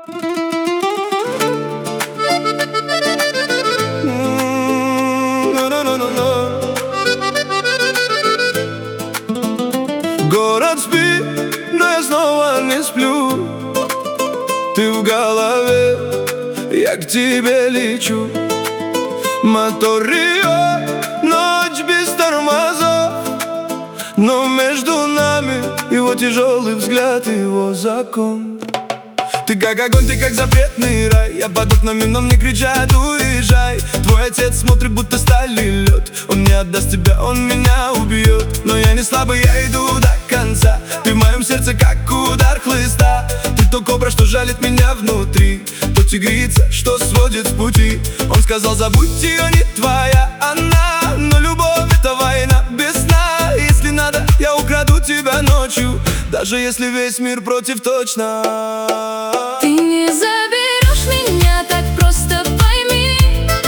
Город спит, но я снова не сплю. Ты в голове, я к тебе лечу. Мотор Рио, ночь без тормозов, но между нами его тяжелый взгляд и его закон. Ты как огонь, ты как запретный рай. Я под окнами, но мне кричат: уезжай. Твой отец смотрит, будто сталь и лед. Он не отдаст тебя, он меня убьет. Но я не слабый, я иду до конца. Ты в моем сердце, как удар хлыста. Ты то кобра, что жалит меня внутри, то тигрица, что сводит с пути. Он сказал: забудь ее, не твоя она. Но любовь — это война без сна. Если надо, я украду тебя ночью, даже если весь мир против точно. Ты не заберешь меня так просто, пойми.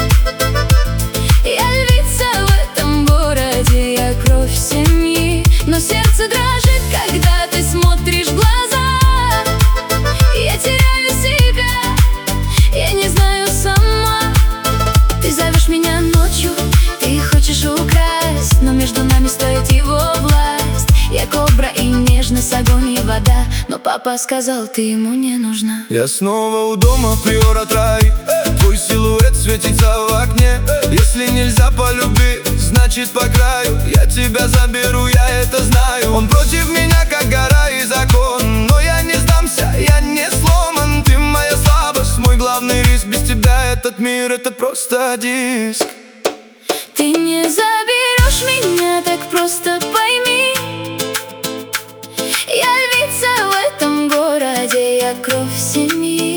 Я львица в этом городе, я кровь семьи. Но сердце дрожит, когда ты смотришь в глаза. Я теряю себя, я не знаю сама. Ты зовешь меня ночью, ты хочешь украсть, но между нами стоит его власть. Я кобра и нежность, огонь и вода, но папа сказал, ты ему не нужна. Я снова у дома, приора Трай. Твой силуэт светится в окне. Если нельзя полюбить, значит по краю. Я тебя заберу, я это знаю. Он против меня, как гора и закон, но я не сдамся, я не сломан. Ты моя слабость, мой главный риск. Без тебя этот мир — это просто диск. Ты не заберешь меня так просто, пойми. Я львица в этом городе, я кровь семьи.